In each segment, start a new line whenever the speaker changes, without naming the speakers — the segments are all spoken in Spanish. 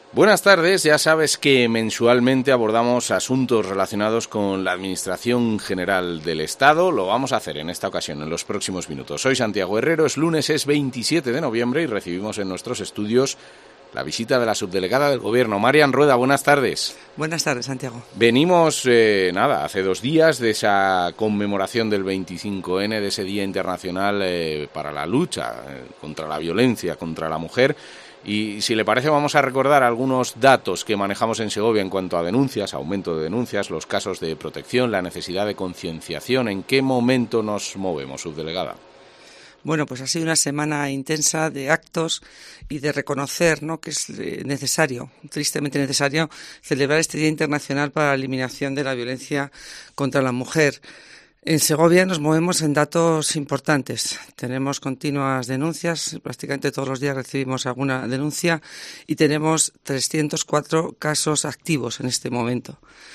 Buenas tardes, ya sabes que mensualmente abordamos asuntos relacionados con la Administración General del Estado. Lo vamos a hacer en esta ocasión, en los próximos minutos. Soy Santiago Herrero, es lunes, es 27 de noviembre y recibimos en nuestros estudios la visita de la subdelegada del Gobierno, Marian Rueda. Buenas tardes.
Buenas tardes, Santiago.
Venimos, hace 2 días de esa conmemoración del 25N, de ese Día Internacional para la lucha contra la violencia contra la mujer. Y si le parece vamos a recordar algunos datos que manejamos en Segovia en cuanto a denuncias, aumento de denuncias, los casos de protección, la necesidad de concienciación. ¿En qué momento nos movemos, subdelegada?
Bueno, pues ha sido una semana intensa de actos y de reconocer, ¿no?, que es necesario, tristemente necesario, celebrar este Día Internacional para la Eliminación de la Violencia contra la Mujer. En Segovia nos movemos en datos importantes. Tenemos continuas denuncias, prácticamente todos los días recibimos alguna denuncia y tenemos 304 casos activos en este momento.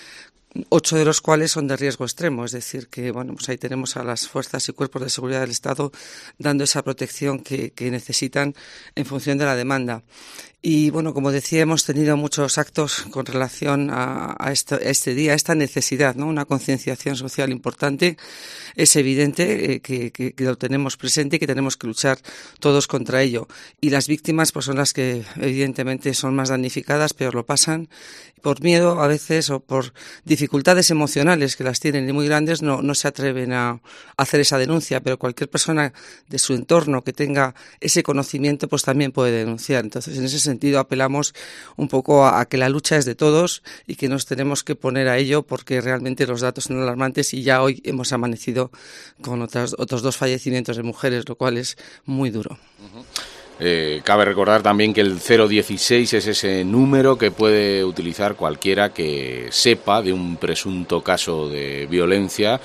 8 de los cuales son de riesgo extremo, es decir, que pues ahí tenemos a las fuerzas y cuerpos de seguridad del Estado dando esa protección que necesitan en función de la demanda. Y como decía, hemos tenido muchos actos con relación a este día, a esta necesidad, ¿no? Una concienciación social importante. Es evidente que lo tenemos presente y que tenemos que luchar todos contra ello. Y las víctimas pues son las que evidentemente son más damnificadas, peor lo pasan. Por miedo a veces o por dificultades emocionales que las tienen y muy grandes no se atreven a hacer esa denuncia, pero cualquier persona de su entorno que tenga ese conocimiento pues también puede denunciar. Entonces, en ese sentido apelamos un poco a que la lucha es de todos y que nos tenemos que poner a ello porque realmente los datos son alarmantes y ya hoy hemos amanecido con otros 2 fallecimientos de mujeres, lo cual es muy duro.
Uh-huh. Cabe recordar también que el 016 es ese número que puede utilizar cualquiera que sepa de un presunto caso de violencia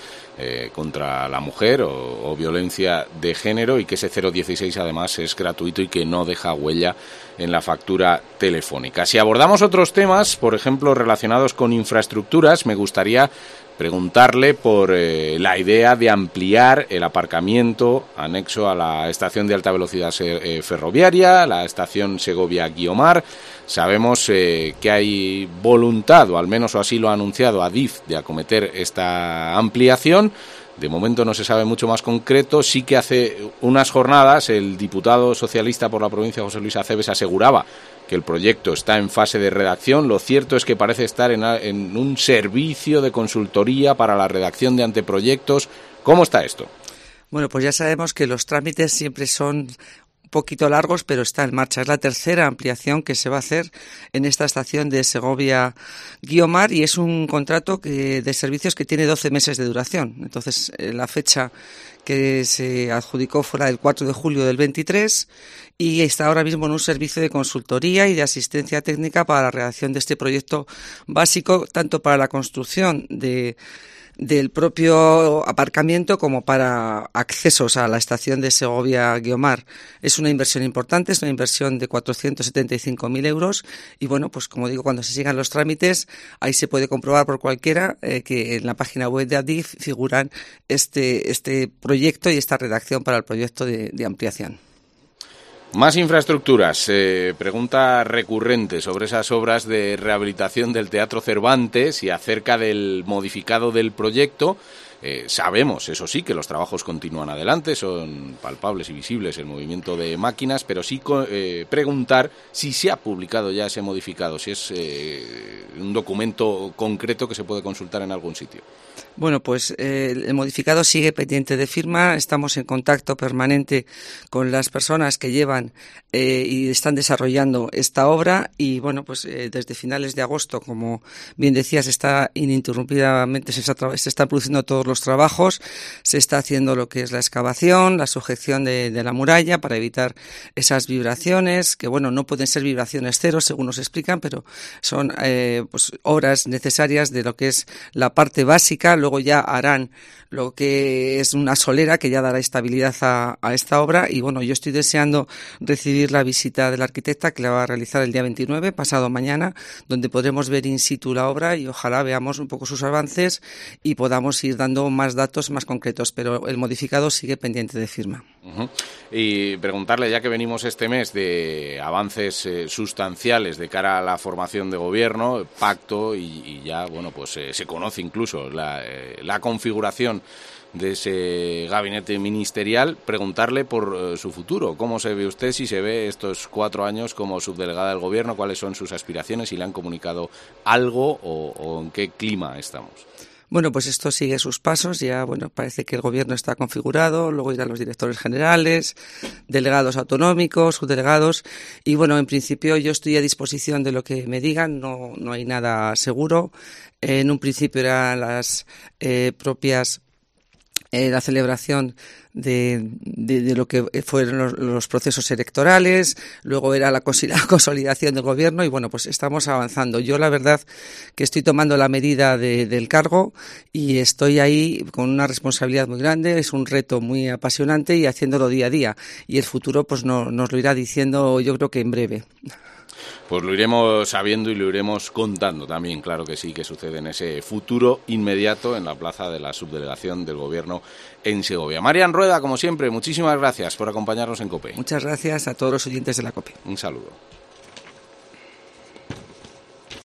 contra la mujer o violencia de género, y que ese 016 además es gratuito y que no deja huella en la factura telefónica. Si abordamos otros temas, por ejemplo, relacionados con infraestructuras, me gustaría preguntarle por la idea de ampliar el aparcamiento anexo a la estación de alta velocidad ferroviaria, la estación Segovia-Guiomar. Sabemos que hay voluntad, o al menos así lo ha anunciado Adif, de acometer esta ampliación. De momento no se sabe mucho más concreto. Sí que hace unas jornadas el diputado socialista por la provincia, José Luis Aceves, aseguraba que el proyecto está en fase de redacción. Lo cierto es que parece estar en un servicio de consultoría para la redacción de anteproyectos. ¿Cómo está esto?
Bueno, pues ya sabemos que los trámites siempre son un poquito largos, pero está en marcha. Es la tercera ampliación que se va a hacer en esta estación de Segovia-Guiomar y es un contrato de servicios que tiene 12 meses de duración. Entonces, la fecha que se adjudicó fue la del 4 de julio del 23 y está ahora mismo en un servicio de consultoría y de asistencia técnica para la redacción de este proyecto básico, tanto para la construcción del propio aparcamiento como para accesos a la estación de Segovia-Guiomar. Es una inversión importante, es una inversión de 475.000 euros y pues como digo, cuando se sigan los trámites, ahí se puede comprobar por cualquiera que en la página web de Adif figuran este proyecto y esta redacción para el proyecto de ampliación.
Más infraestructuras. Pregunta recurrente sobre esas obras de rehabilitación del Teatro Cervantes y acerca del modificado del proyecto. Sabemos, eso sí, que los trabajos continúan adelante, son palpables y visibles el movimiento de máquinas, pero sí preguntar si se ha publicado ya ese modificado, si es un documento concreto que se puede consultar en algún sitio.
Bueno, pues el modificado sigue pendiente de firma. Estamos en contacto permanente con las personas que llevan y están desarrollando esta obra y desde finales de agosto, como bien decías, está ininterrumpidamente se están produciendo todos los trabajos. Se está haciendo lo que es la excavación, la sujeción de la muralla para evitar esas vibraciones que no pueden ser vibraciones cero según nos explican, pero son pues obras necesarias de lo que es la parte básica. Luego ya harán lo que es una solera que ya dará estabilidad a esta obra. Y bueno, yo estoy deseando recibir la visita de la arquitecta, que la va a realizar el día 29, pasado mañana, donde podremos ver in situ la obra y ojalá veamos un poco sus avances y podamos ir dando más datos más concretos, pero el modificado sigue pendiente de firma.
Y preguntarle, ya que venimos este mes de avances sustanciales de cara a la formación de gobierno, pacto y ya, bueno, pues se conoce incluso la configuración de ese gabinete ministerial, preguntarle por su futuro. ¿Cómo se ve usted, si se ve estos 4 años como subdelegada del Gobierno? ¿Cuáles son sus aspiraciones? ¿Si le han comunicado algo o en qué clima estamos?
Bueno, pues esto sigue sus pasos. Ya, bueno, parece que el Gobierno está configurado. Luego irán los directores generales, delegados autonómicos, subdelegados. Y bueno, en principio yo estoy a disposición de lo que me digan. No hay nada seguro. En un principio eran las propias la celebración de lo que fueron los procesos electorales, luego era la consolidación del gobierno y bueno, pues estamos avanzando. Yo la verdad que estoy tomando la medida del cargo y estoy ahí con una responsabilidad muy grande, es un reto muy apasionante y haciéndolo día a día y el futuro pues nos lo irá diciendo, yo creo que en breve.
Pues lo iremos sabiendo y lo iremos contando también, claro que sí, que sucede en ese futuro inmediato en la plaza de la subdelegación del Gobierno en Segovia. Marian Rueda, como siempre, muchísimas gracias por acompañarnos en COPE.
Muchas gracias a todos los oyentes de la COPE.
Un saludo.